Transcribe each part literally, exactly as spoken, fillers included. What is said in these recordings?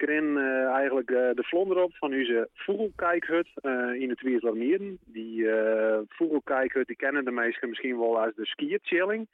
ren uh, eigenlijk uh, de vlonder op van onze vogelkijkhut uh, in het Wierslermieren. Die uh, vogelkijkhut die kennen de meesten misschien wel als de skierchilling.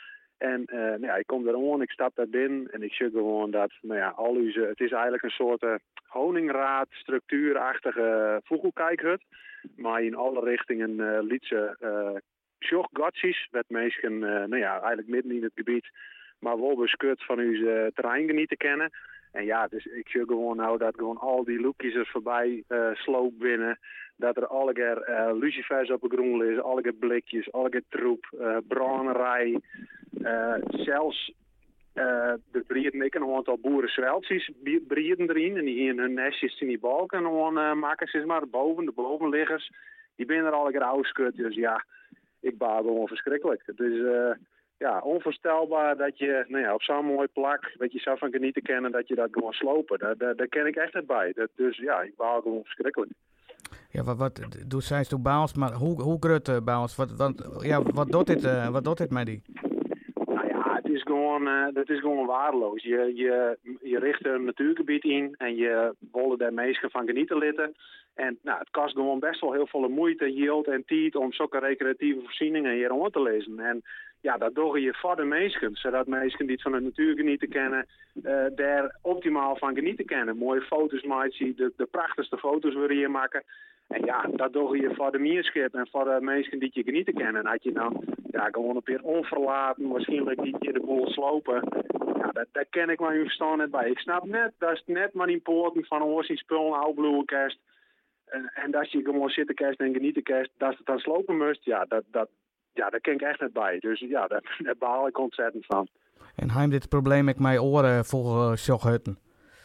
En uh, nou ja, ik kom daar aan, ik stap daar binnen en ik zie gewoon dat nou ja, al onze, het is eigenlijk een soort uh, honingraad structuurachtige vogelkijkhut. Maar in alle richtingen uh, liet ze uh, sjochtgatsies, met meesten uh, nou ja, eigenlijk midden in het gebied, maar wel beschut van uw uh, terrein genieten kennen. En ja, dus ik zie gewoon nou dat gewoon al die loekjes er voorbij uh, sloop binnen. Dat er alle keer uh, lucifers op de grond liggen, alle keer blikjes, alle keer troep, uh, branderij. Uh, zelfs uh, de brieden, ik een aantal boerenzweltjes brieden erin. En die in hun nestjes in die balken gewoon uh, maken, zeg maar, boven, de bovenliggers. Die binnen er alle keer uitskut. Dus ja, ik baal gewoon verschrikkelijk. Het is uh, ja, onvoorstelbaar dat je nou ja, op zo'n mooi plak, dat je zou van genieten kennen, dat je dat gewoon slopen. Daar, daar, daar ken ik echt niet bij. Dat, dus ja, ik baal gewoon verschrikkelijk. Ja, wat, wat doet zij toe Baals, maar hoe, hoe groot uh, Baals? Wat, wat, ja, wat doet dit, uh, wat doet dit met die? Nou ja, het is gewoon, uh, dat is gewoon waardeloos. Je, je, je richt een natuurgebied in en je wilde daar meesten van genieten litten. En nou, het kost gewoon best wel heel veel moeite, yield en tijd om zulke recreatieve voorzieningen hier rond te lezen. En ja, dat doe je voor de meesten, zodat meesten die het van de natuur genieten kennen, uh, daar optimaal van genieten kennen. Mooie foto's maken, de, de prachtigste foto's willen hier maken. En ja, dat doe je voor de meerschip en voor de mensen die je genieten kennen. En had je dan ja, gewoon een keer onverlaten, waarschijnlijk niet je de boel slopen. Ja, daar, daar ken ik mijn verstand net bij. Ik snap net, dat is net maar die poorten van een oorsien spul, een oude kerst. En, en dat je gewoon zitten kerst en genieten kerst, dat het dan slopen moest, ja, dat, dat, ja, daar ken ik echt net bij. Dus ja, daar, daar baal ik ontzettend van. En hij dit probleem met mijn oren voor uh, Sjoghutten?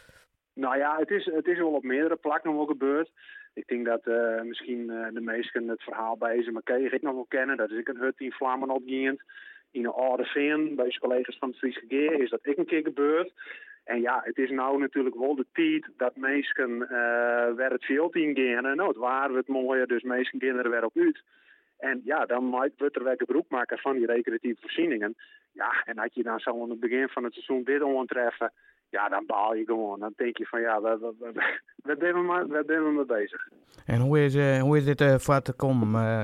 Nou ja, het is, het is wel op meerdere plekken wel gebeurd. Ik denk dat uh, misschien uh, de meesten het verhaal bij Eze McKay ik nog wel kennen. Dat is ik een hut die in Vlammen opging. In een oude veen, bij zijn collega's van het Friese Geer, is dat ik een keer gebeurd. En ja, het is nou natuurlijk wel de tijd dat meesten uh, weer het veld in gaan. Nou, het waren het mooier, dus meesten gaan er weer op uit. En ja, dan moet er weer gebruik maken van die recreatieve voorzieningen. Ja, en als je dan zo aan het begin van het seizoen dit treffen, ja, dan baal je gewoon. Dan denk je van ja, waar, waar, waar, waar, ben, we maar, waar ben we mee bezig? En hoe is, uh, hoe is dit uh, voor te komen? Uh...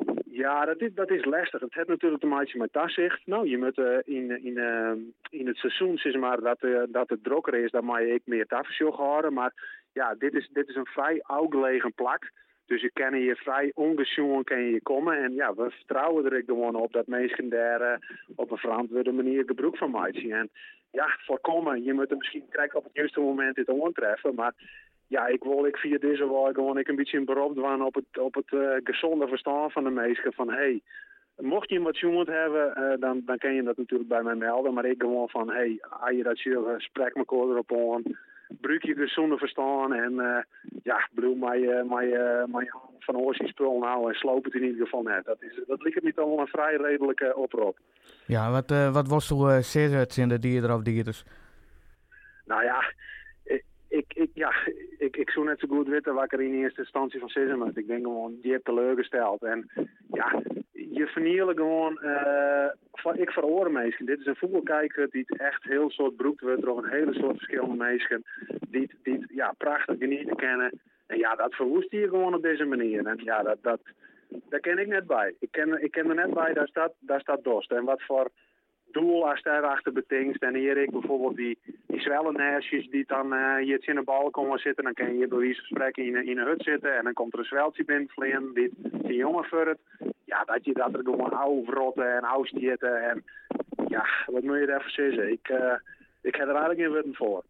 Ja, dat is, dat is lastig. Het heeft natuurlijk te maken met dassicht. Nou, je moet uh, in, in, uh, in het seizoen, zeg maar, dat, uh, dat het drokker is, dan mag je ik meer tafelsjog houden. Maar ja, dit is, dit is een vrij oudgelegen plak. Dus je kan hier vrij ongesjoen kan je komen. En ja, we vertrouwen er gewoon op dat mensen daar uh, op een verantwoorde manier gebruik van maken. En ja, voorkomen. Je moet er misschien krijgen op het juiste moment dit aantreffen. Maar ja, ik wil ik via deze wel gewoon ik een beetje in beroep doen op het, op het uh, gezonde verstand van de mensen. Van hey, mocht je wat jongen hebben, uh, dan, dan kan je dat natuurlijk bij mij melden. Maar ik gewoon van hey, als je dat je spreek me erop aan. Gebruik je gezonde verstand en uh, ja, bedoel, maar je, maar je, maar je van oorsprong spul nou en sloop het in ieder geval net. Dat, is, dat lijkt me toch wel een vrij redelijke oproep. Ja, wat, uh, wat was zo uh, zeer in de dieren of dierders? Nou ja, ik, ik, ik, ja, ik, ik zou net zo goed weten wat ik er in eerste instantie van zeggen moet. Ik denk gewoon, die heeft teleurgesteld. En ja, je vernielen gewoon, uh, van, ik veroor mensen. Dit is een voetbalkijker die het echt heel soort broekt wordt door een hele soort verschillende mensen. Die, die ja, prachtig genieten kennen. En ja, dat verwoest hier gewoon op deze manier. En ja, dat, dat, daar ken ik net bij. Ik ken, ik ken er net bij, daar staat, daar staat dorst. En wat voor doel als daarachter betinkt. En hier ik bijvoorbeeld die, die zwellennersjes die dan uh, hier in de bal komen zitten. Dan kan je bij wijze van spreken in, in een hut zitten. En dan komt er een zweltje binnen vliegen die, die jongen furret. Ja, dat je dat er gewoon oude verrotten en oude stieten. En ja, wat moet je daarvoor zeggen? Ik, uh, ik heb er eigenlijk geen woorden voor.